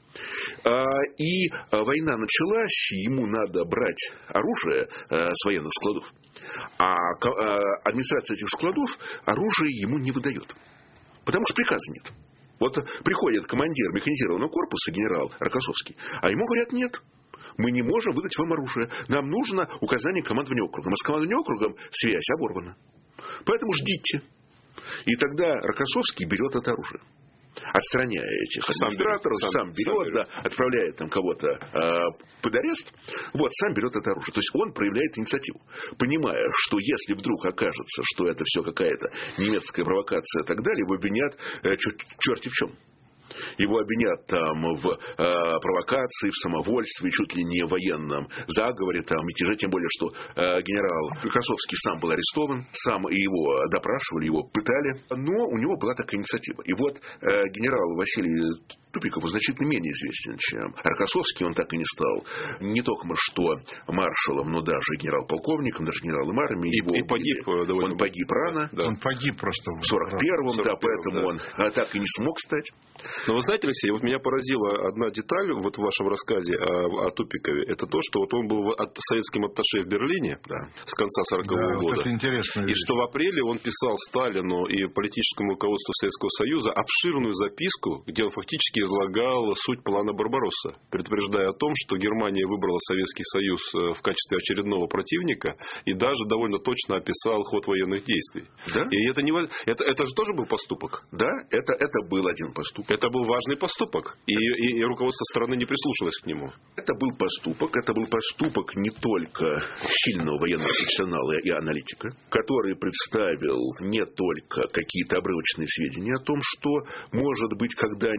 И война началась, ему надо брать оружие с военных складов. А администрация этих складов оружие ему не выдает. Потому что приказа нет. Вот приходит командир механизированного корпуса, генерал Рокоссовский, а ему говорят: нет, мы не можем выдать вам оружие. Нам нужно указание командования округом. А с командованием округом связь оборвана. Поэтому ждите. И тогда Рокоссовский берет это оружие. Отстраняя этих администраторов, сам, сам берет, сам берет. Да, отправляет там кого-то э, под арест, вот, сам берет это оружие. То есть он проявляет инициативу, понимая, что если вдруг окажется, что это все какая-то немецкая провокация и так далее, его обвинят э, черти в чем. Его обвинят там в э, провокации, в самовольстве, чуть ли не в военном заговоре, там, мятеже, тем более, что э, генерал Рокоссовский сам был арестован, сам его допрашивали, его пытали, но у него была такая инициатива. И вот э, генерал Василий Тупиков значительно менее известен, чем Рокоссовский. Он так и не стал не только что маршалом, но даже генерал-полковником, даже генералом армии. И, и погиб. Он погиб рано. Да. Он погиб просто в сорок первом, да, поэтому да. он а, так и не смог стать. Но вы знаете, Алексей, вот меня поразила одна деталь вот в вашем рассказе о, о Тупикове. Это то, что вот он был от, советским атташе в Берлине, да, с конца сорокового да, года. Вот это интересно. И что в апреле он писал Сталину и политическому руководству Советского Союза обширную записку, где он фактически излагал суть плана Барбаросса, предупреждая о том, что Германия выбрала Советский Союз в качестве очередного противника и даже довольно точно описал ход военных действий. Да? И это, не, это, это же тоже был поступок. Да, это, это был один поступок. Это был важный поступок, и, и, и руководство страны не прислушалось к нему. Это был поступок, это был поступок не только сильного военного профессионала и аналитика, который представил не только какие-то обрывочные сведения о том, что, может быть, когда-нибудь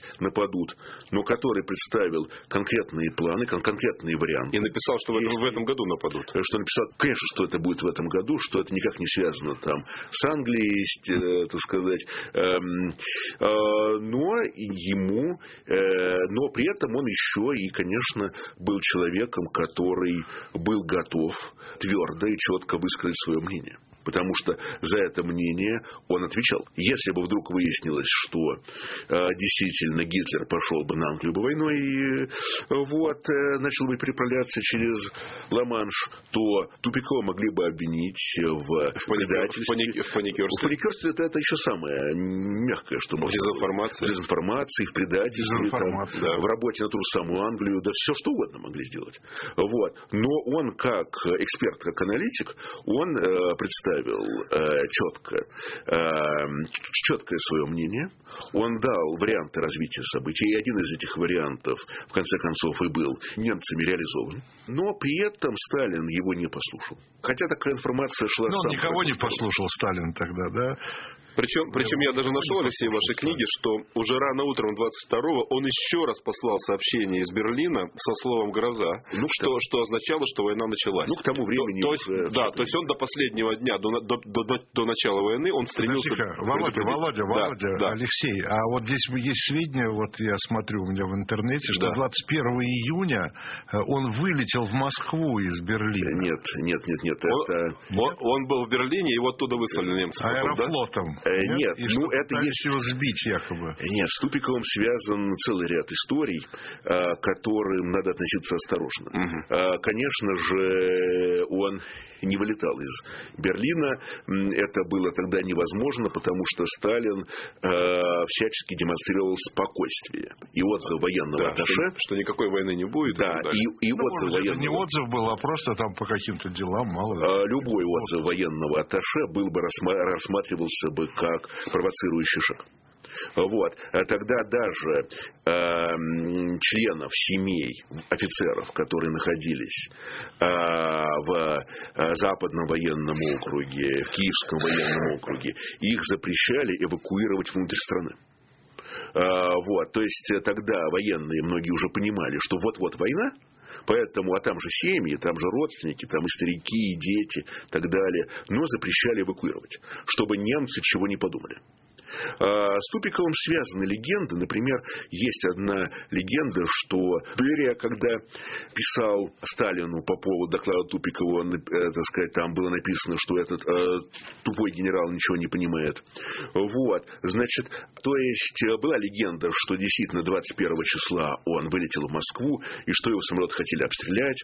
нападут, но который представил конкретные планы, конкретные варианты. И написал, что в этом, в этом году нападут. Что написал, конечно, что это будет в этом году, что это никак не связано там с Англией, э, так сказать. Э, э, но ему, э, но при этом он еще и, конечно, был человеком, который был готов твердо и четко высказать свое мнение. Потому что за это мнение он отвечал. Если бы вдруг выяснилось, что э, действительно Гитлер пошел бы на Англию бы войной и э, вот, э, начал бы переправляться через Ла-Манш, то Тупикова могли бы обвинить в, в предательстве. В паникерстве. В паникерстве это, это еще самое мягкое, что можно Дезинформация. В дезинформации, в предательстве, там, да. в работе на ту же самую Англию, да все что угодно могли сделать. Вот. Но он как эксперт, как аналитик, он э, представил четко, четкое свое мнение. Он дал варианты развития событий. И один из этих вариантов, в конце концов, и был немцами реализован. Но при этом Сталин его не послушал. Хотя такая информация шла... Но он сам никого не послушал, Сталин, тогда, да? Причем, причем я даже нашел, Алексей, в вашей книге, что уже рано утром двадцать второго он еще раз послал сообщение из Берлина со словом «гроза», ну, что, что означало, что война началась. Ну, к тому времени то, уже... то, да, то есть он до последнего дня, до, до, до, до начала войны, он стремился... Володя, Володя, Володя, да, Алексей, а вот здесь есть сведения, вот я смотрю у меня в интернете, что да. двадцать первого июня он вылетел в Москву из Берлина. Нет, нет, нет, нет. Он, это... он, он был в Берлине, его оттуда выслали немцы. Аэрофлотом. Да? Нет, нет, и ну это есть... его сбить якобы. Нет, с Тупиковым связан целый ряд историй, к которым надо относиться осторожно. Угу. Конечно же, он не вылетал из Берлина. Это было тогда невозможно, потому что Сталин э, всячески демонстрировал спокойствие. И отзыв военного да, атташе... Что, что никакой войны не будет. Да, и, и ну, отзыв может, военного... не отзыв был, а просто там по каким-то делам, мало ли. Любой отзыв военного атташе был бы, рассматривался бы как провоцирующий шаг. Вот. Тогда даже э, членов семей офицеров, которые находились э, в Западном военном округе, в Киевском военном округе, их запрещали эвакуировать внутрь страны. Э, вот. То есть тогда военные многие уже понимали, что вот-вот война. Поэтому, а там же семьи, там же родственники, там и старики, и дети, и так далее. Но запрещали эвакуировать, чтобы немцы чего не подумали. С Тупиковым связаны легенды. Например, есть одна легенда, что Берия, когда писал Сталину по поводу доклада Тупикова, он, так сказать, там было написано, что этот э, тупой генерал ничего не понимает. Вот, значит, то есть была легенда, что действительно двадцать первого числа он вылетел в Москву, и что его самолет хотели обстрелять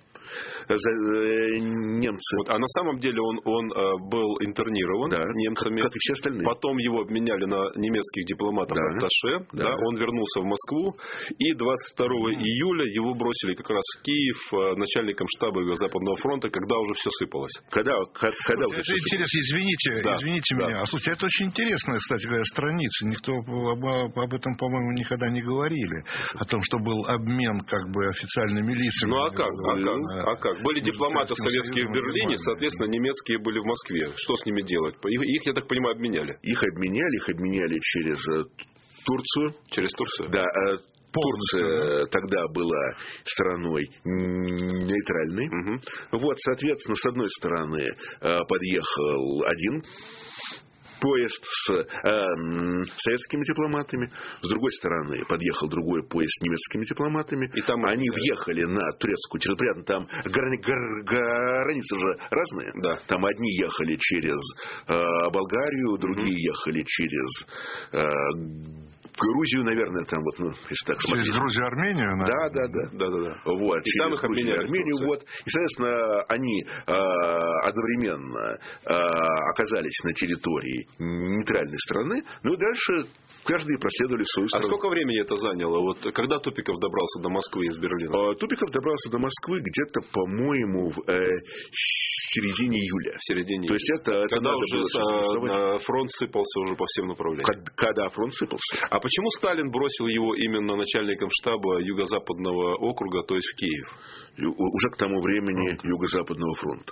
э, немцы. Вот, а на самом деле он, он э, был интернирован да, немцами. Как, как и все остальные. Потом его обменяли на немецких дипломатов да, атташе, да. Да, он вернулся в Москву, и двадцать второго июля его бросили как раз в Киев начальником штаба Западного фронта, когда уже все сыпалось. Когда, когда, когда это уже интересно, извините, да, извините да. меня. А слушайте, это очень интересная, кстати говоря, страница. Никто об, об этом, по-моему, никогда не говорили. О том, что был обмен как бы официальными лицами. Ну а как? А как? А как? Были дипломаты советские в Берлине, соответственно, немецкие были в Москве. Что с ними делать? Их, их я так понимаю, обменяли. Их обменяли, их обменяли через Турцию. Через Турцию? Да. Турция тогда была страной нейтральной. Угу. Вот, соответственно, с одной стороны подъехал один поезд с э, советскими дипломатами, с другой стороны подъехал другой поезд с немецкими дипломатами. И там они да. въехали на турецкую территорию. Там грани, гр, границы же разные. Да. Там одни ехали через э, Болгарию, другие mm-hmm. ехали через э, Грузию, наверное, там вот, ну, если так смотреть. Через Грузию, Армению, наверное. Да, да, да, да, да, да. Вот, и там их Грузию, Армению, вот. И, соответственно, они э, одновременно э, оказались на территории нейтральной страны, ну и дальше каждый проследовали свою страну. А сколько времени это заняло? Вот когда Тупиков добрался до Москвы из Берлина? Тупиков добрался до Москвы где-то, по-моему, в э, середине июля. В середине То есть это, это когда надо уже было фронт сыпался уже по всем направлениям. Когда фронт сыпался. А почему Сталин бросил его именно начальником штаба Юго-Западного округа, то есть в Киев? Уже к тому времени Юго-Западного фронта.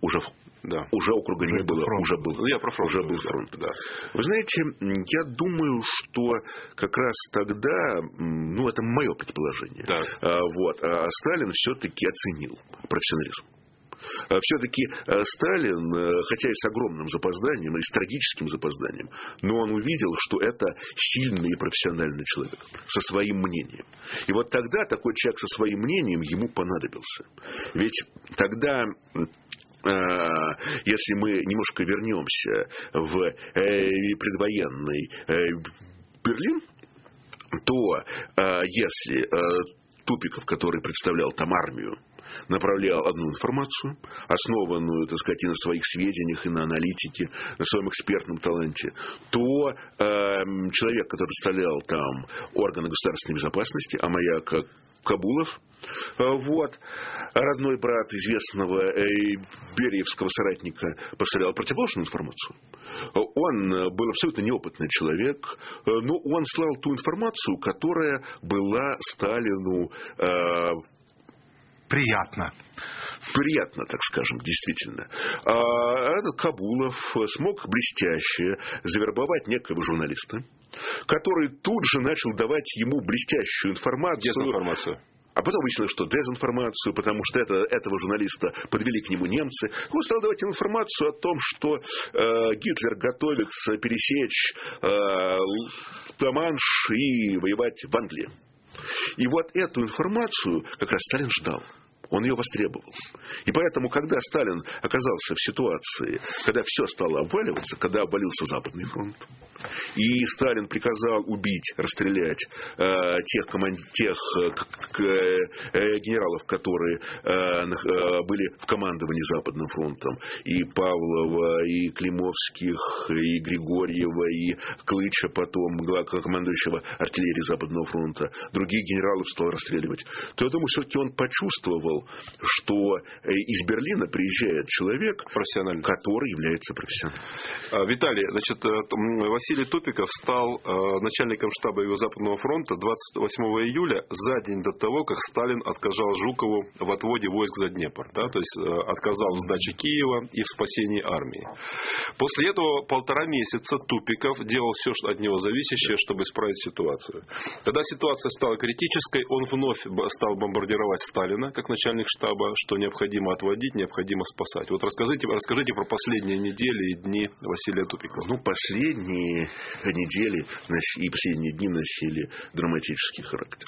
Уже, да. уже округа уже не было, фронт. уже был, ну, я про фронт, уже был фронт. Да. Вы знаете, я думаю, что как раз тогда, ну, это мое предположение, а, вот, а Сталин все-таки оценил профессионализм. Все-таки Сталин, хотя и с огромным запозданием, и с трагическим запозданием, но он увидел, что это сильный и профессиональный человек со своим мнением. И вот тогда такой человек со своим мнением ему понадобился. Ведь тогда, если мы немножко вернемся в предвоенный Берлин, то если Тупиков, который представлял там армию, направлял одну информацию, основанную, так сказать, и на своих сведениях, и на аналитике, на своем экспертном таланте, то э, человек, который представлял там органы государственной безопасности, Амаяка Кабулов, э, вот, родной брат известного э, бериевского соратника, поставлял противоположную информацию. Он был абсолютно неопытный человек, но он слал ту информацию, которая была Сталину э, приятно. Приятно, так скажем, действительно. А этот Кабулов смог блестяще завербовать некого журналиста, который тут же начал давать ему блестящую информацию. Дезинформацию. А потом выяснилось, что дезинформацию, потому что это, этого журналиста подвели к нему немцы. Он стал давать информацию о том, что э, Гитлер готовится пересечь э, Ла-Манш и воевать в Англии. И вот эту информацию как раз Сталин ждал. Он ее востребовал. И поэтому, когда Сталин оказался в ситуации, когда все стало обваливаться, когда обвалился Западный фронт, и Сталин приказал убить, расстрелять э, тех, команд... тех э, к, э, генералов, которые э, э, были в командовании Западным фронтом, и Павлова, и Климовских, и Григорьева, и Клыча, потом командующего артиллерией Западного фронта, других генералов стал расстреливать, то я думаю, все-таки он почувствовал, что из Берлина приезжает человек, который является профессионалом. Виталий, значит, Василий Тупиков стал начальником штаба Юго-Западного фронта двадцать восьмого июля, за день до того, как Сталин отказал Жукову в отводе войск за Днепр. Да, то есть отказал в сдаче Киева и в спасении армии. После этого полтора месяца Тупиков делал все от него зависящее, чтобы исправить ситуацию. Когда ситуация стала критической, он вновь стал бомбардировать Сталина, как начальник штаба, что необходимо отводить, необходимо спасать. Вот расскажите, расскажите про последние недели и дни Василия Тупикова. Ну, последние недели и последние дни носили драматический характер.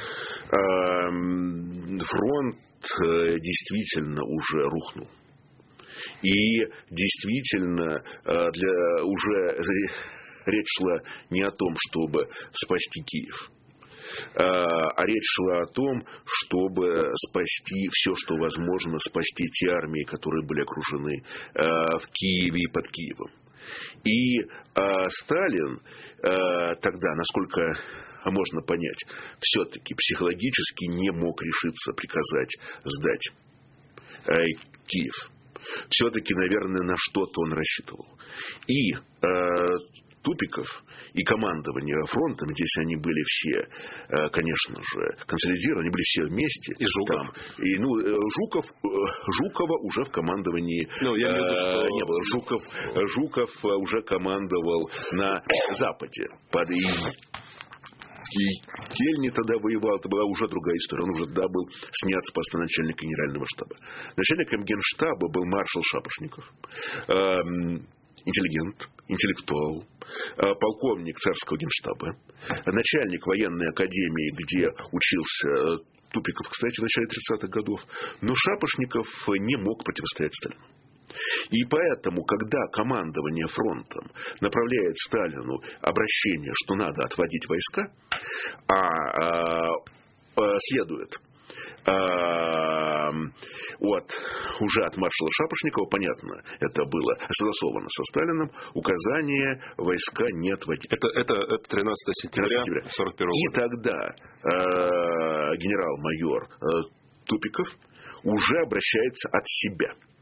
Фронт действительно уже рухнул. И действительно для, уже речь шла не о том, чтобы спасти Киев, а речь шла о том, чтобы спасти все, что возможно, спасти те армии, которые были окружены в Киеве и под Киевом. И Сталин тогда, насколько можно понять, все-таки психологически не мог решиться приказать сдать Киев. Все-таки, наверное, на что-то он рассчитывал. И Тупиков и командование фронтом, здесь они были все, конечно же, консолидированы, они были все вместе. И Жуков. Там. И, ну, Жуков, Жукова уже в командовании ну, я имею в виду, что... не было. Жуков, Жуков уже командовал на Западе. Под... И Кельни тогда воевал, это была уже другая история. Он уже тогда был снят с поста начальника генерального штаба. Начальником генштаба был маршал Шапошников. Интеллигент, интеллектуал, полковник царского генштаба, начальник военной академии, где учился Тупиков, кстати, в начале тридцатых годов. Но Шапошников не мог противостоять Сталину. И поэтому, когда командование фронтом направляет Сталину обращение, что надо отводить войска, а, а, а следует а, от, уже от маршала Шапошникова, понятно, это было согласовано со Сталином, указание войска не отводить. Это, это, это тринадцатого сентября сорок первого года. И тогда а, генерал-майор а, Тупиков уже обращается от себя.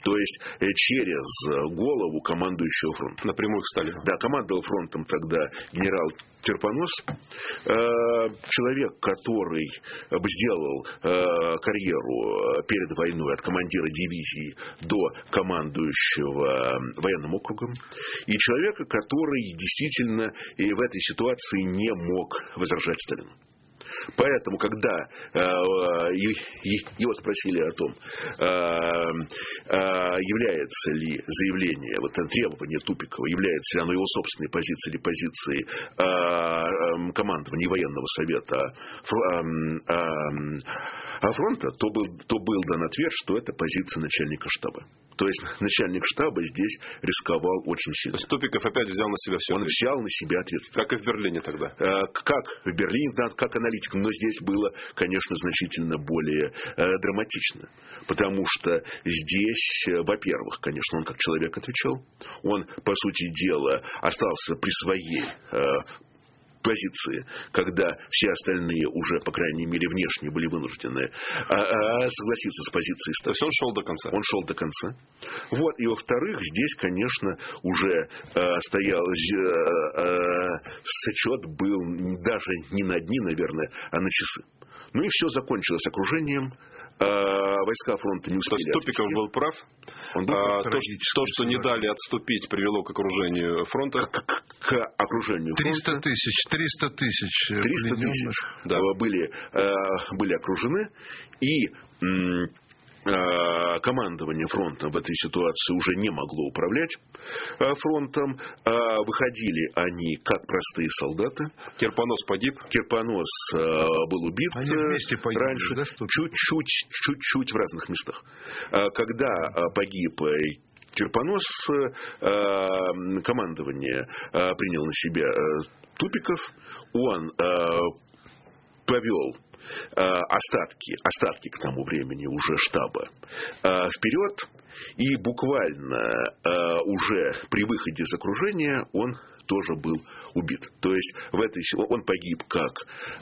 То есть через голову командующего фронта. Напрямую к Сталину. Да, командовал фронтом тогда генерал Кирпонос. Человек, который сделал карьеру перед войной от командира дивизии до командующего военным округом. И человека, который действительно и в этой ситуации не мог возражать Сталину. Поэтому, когда э, его спросили о том, э, э, является ли заявление, вот требование Тупикова, является ли оно его собственной позицией или позицией э, э, командования военного совета э, э, фронта, то был, то был дан ответ, что это позиция начальника штаба. То есть начальник штаба здесь рисковал очень сильно. То есть Тупиков опять взял на себя все. Он взял на себя ответственность. Как и в Берлине тогда. Э, как в Берлине, да, как аналитик. Но здесь было, конечно, значительно более э, драматично. Потому что здесь, э, во-первых, конечно, он как человек отвечал. Он, по сути дела, остался при своей э, позиции, когда все остальные уже, по крайней мере, внешне были вынуждены а, а, согласиться с позицией Сталина. То есть он шел до конца. Он шел до конца. Вот. И во-вторых, здесь, конечно, уже а, стоял а, счет был даже не на дни, наверное, а на часы. Ну и все закончилось окружением. Войска фронта не успели. То есть Тупиков был прав. Он был а, то, то, что не дали отступить, привело к окружению фронта. К, к, к окружению триста тысяч, триста тысяч. триста тысяч да. были, были окружены. И командование фронтом в этой ситуации уже не могло управлять фронтом. Выходили они как простые солдаты. Кирпонос погиб. Кирпонос был убит они вместе погибли, раньше. Да, чуть-чуть, чуть-чуть в разных местах. Когда погиб Кирпонос, командование принял на себя Тупиков. Он повел остатки, остатки к тому времени уже штаба вперед, и буквально уже при выходе из окружения он тоже был убит. То есть в этой, он погиб как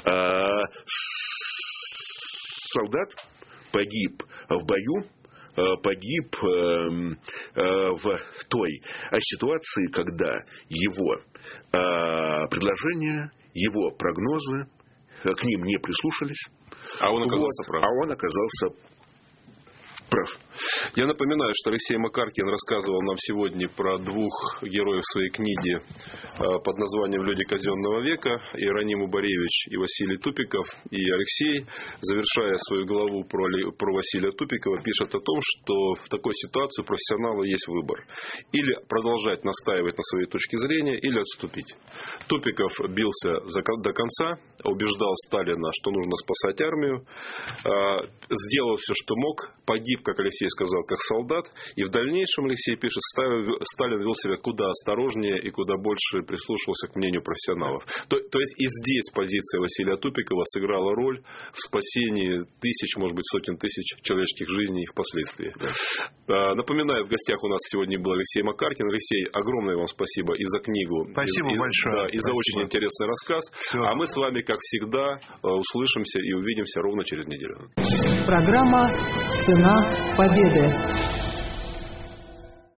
солдат, погиб в бою, погиб в той ситуации, когда его предложения, его прогнозы к ним не прислушались. А он оказался вот, прав. А он оказался прав. Я напоминаю, что Алексей Макаркин рассказывал нам сегодня про двух героев своей книги под названием «Люди казенного века». Иероним Убаревич и Василий Тупиков. И Алексей, завершая свою главу про, про Василия Тупикова, пишет о том, что в такой ситуации у профессионала есть выбор. Или продолжать настаивать на своей точке зрения, или отступить. Тупиков бился до конца, убеждал Сталина, что нужно спасать армию, сделал все, что мог, погиб, как Алексей сказал, как солдат. И в дальнейшем, Алексей пишет, Сталин вел себя куда осторожнее и куда больше прислушивался к мнению профессионалов. То, то есть и здесь позиция Василия Тупикова сыграла роль в спасении тысяч, может быть, сотен тысяч человеческих жизней впоследствии. Да. Напоминаю, в гостях у нас сегодня был Алексей Макаркин. Алексей, огромное вам спасибо и за книгу, спасибо и, большое. Да, и за очень интересный рассказ. Все. А мы с вами, как всегда, услышимся и увидимся ровно через неделю. Программа «Цена победы».